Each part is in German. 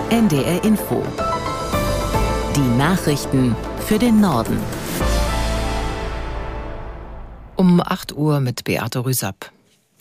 NDR Info. Die Nachrichten für den Norden. Um 8 Uhr mit Beate Rüsapp.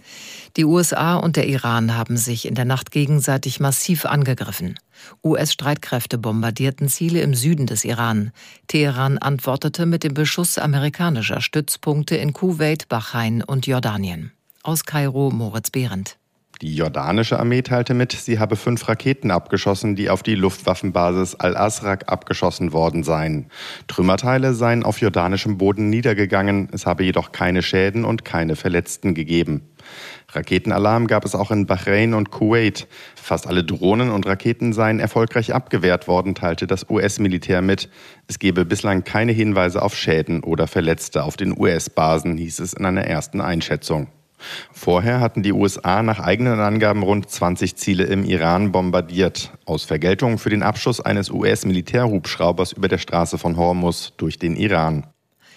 Die USA und der Iran haben sich in der Nacht gegenseitig massiv angegriffen. US-Streitkräfte bombardierten Ziele im Süden des Iran. Teheran antwortete mit dem Beschuss amerikanischer Stützpunkte in Kuwait, Bahrain und Jordanien. Aus Kairo Moritz Behrendt. Die jordanische Armee teilte mit, sie habe 5 Raketen abgeschossen, die auf die Luftwaffenbasis Al-Asraq abgeschossen worden seien. Trümmerteile seien auf jordanischem Boden niedergegangen, es habe jedoch keine Schäden und keine Verletzten gegeben. Raketenalarm gab es auch in Bahrain und Kuwait. Fast alle Drohnen und Raketen seien erfolgreich abgewehrt worden, teilte das US-Militär mit. Es gebe bislang keine Hinweise auf Schäden oder Verletzte auf den US-Basen, hieß es in einer ersten Einschätzung. Vorher hatten die USA nach eigenen Angaben rund 20 Ziele im Iran bombardiert, aus Vergeltung für den Abschuss eines US-Militärhubschraubers über der Straße von Hormuz durch den Iran.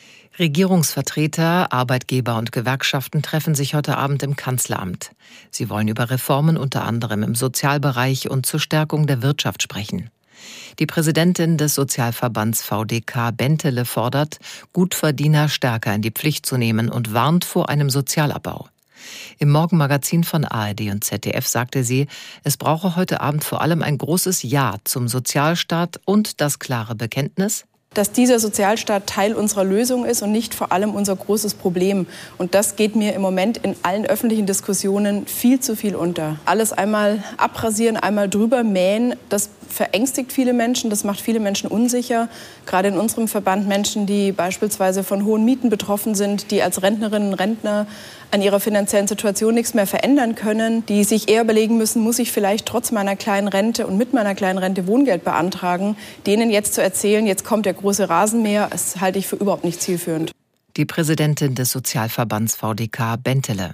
Regierungsvertreter, Arbeitgeber und Gewerkschaften treffen sich heute Abend im Kanzleramt. Sie wollen über Reformen unter anderem im Sozialbereich und zur Stärkung der Wirtschaft sprechen. Die Präsidentin des Sozialverbands VDK Bentele fordert, Gutverdiener stärker in die Pflicht zu nehmen und warnt vor einem Sozialabbau. Im Morgenmagazin von ARD und ZDF sagte sie, es brauche heute Abend vor allem ein großes Ja zum Sozialstaat und das klare Bekenntnis, dass dieser Sozialstaat Teil unserer Lösung ist und nicht vor allem unser großes Problem. Und das geht mir im Moment in allen öffentlichen Diskussionen viel zu viel unter. Alles einmal abrasieren, einmal drüber mähen, das verängstigt viele Menschen, das macht viele Menschen unsicher. Gerade in unserem Verband Menschen, die beispielsweise von hohen Mieten betroffen sind, die als Rentnerinnen und Rentner an ihrer finanziellen Situation nichts mehr verändern können, die sich eher überlegen müssen, muss ich vielleicht trotz meiner kleinen Rente und mit meiner kleinen Rente Wohngeld beantragen, denen jetzt zu erzählen, jetzt kommt der große Rasenmäher, das halte ich für überhaupt nicht zielführend. Die Präsidentin des Sozialverbands VDK Bentele.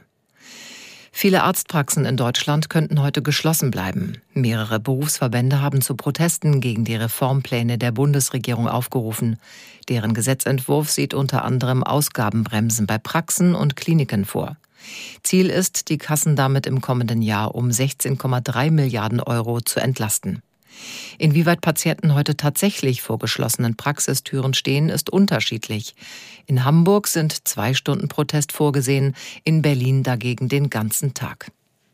Viele Arztpraxen in Deutschland könnten heute geschlossen bleiben. Mehrere Berufsverbände haben zu Protesten gegen die Reformpläne der Bundesregierung aufgerufen. Deren Gesetzentwurf sieht unter anderem Ausgabenbremsen bei Praxen und Kliniken vor. Ziel ist, die Kassen damit im kommenden Jahr um 16,3 Milliarden Euro zu entlasten. Inwieweit Patienten heute tatsächlich vor geschlossenen Praxistüren stehen, ist unterschiedlich. In Hamburg sind 2 Stunden Protest vorgesehen, in Berlin dagegen den ganzen Tag.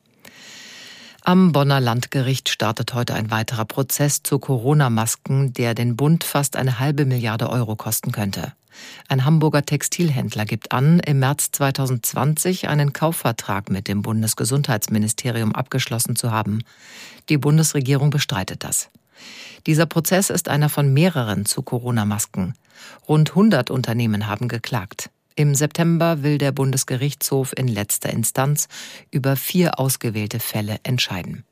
Am Bonner Landgericht startet heute ein weiterer Prozess zu Corona-Masken, der den Bund fast 1,5 Milliarde Euro kosten könnte. Ein Hamburger Textilhändler gibt an, im März 2020 einen Kaufvertrag mit dem Bundesgesundheitsministerium abgeschlossen zu haben. Die Bundesregierung bestreitet das. Dieser Prozess ist einer von mehreren zu Corona-Masken. Rund 100 Unternehmen haben geklagt. Im September will der Bundesgerichtshof in letzter Instanz über 4 ausgewählte Fälle entscheiden.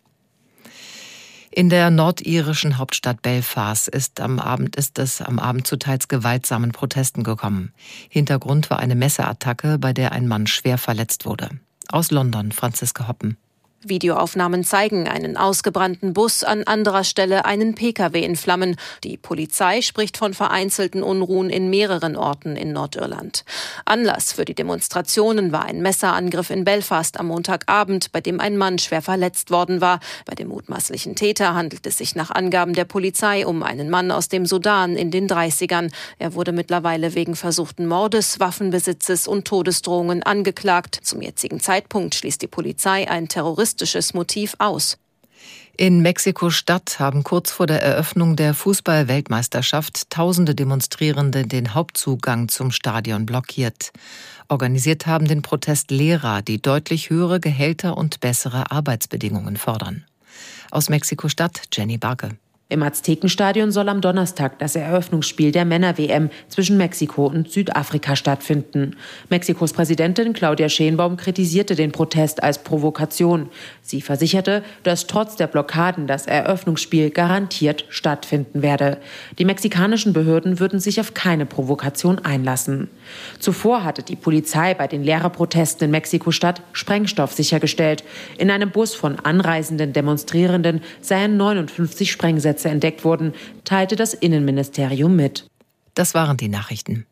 In der nordirischen Hauptstadt Belfast ist es am Abend zu teils gewaltsamen Protesten gekommen. Hintergrund war eine Messerattacke, bei der ein Mann schwer verletzt wurde. Aus London, Franziska Hoppen. Videoaufnahmen zeigen einen ausgebrannten Bus, an anderer Stelle einen Pkw in Flammen. Die Polizei spricht von vereinzelten Unruhen in mehreren Orten in Nordirland. Anlass für die Demonstrationen war ein Messerangriff in Belfast am Montagabend, bei dem ein Mann schwer verletzt worden war. Bei dem mutmaßlichen Täter handelt es sich nach Angaben der Polizei um einen Mann aus dem Sudan in den 30ern. Er wurde mittlerweile wegen versuchten Mordes, Waffenbesitzes und Todesdrohungen angeklagt. Zum jetzigen Zeitpunkt schließt die Polizei ein terroristisches Motiv aus. In Mexiko-Stadt haben kurz vor der Eröffnung der Fußball-Weltmeisterschaft tausende Demonstrierende den Hauptzugang zum Stadion blockiert. Organisiert haben den Protest Lehrer, die deutlich höhere Gehälter und bessere Arbeitsbedingungen fordern. Aus Mexiko-Stadt Jenny Barke. Im Aztekenstadion soll am Donnerstag das Eröffnungsspiel der Männer-WM zwischen Mexiko und Südafrika stattfinden. Mexikos Präsidentin Claudia Sheinbaum kritisierte den Protest als Provokation. Sie versicherte, dass trotz der Blockaden das Eröffnungsspiel garantiert stattfinden werde. Die mexikanischen Behörden würden sich auf keine Provokation einlassen. Zuvor hatte die Polizei bei den Lehrerprotesten in Mexiko-Stadt Sprengstoff sichergestellt. In einem Bus von anreisenden Demonstrierenden seien 59 Sprengsätze entdeckt wurden, teilte das Innenministerium mit. Das waren die Nachrichten.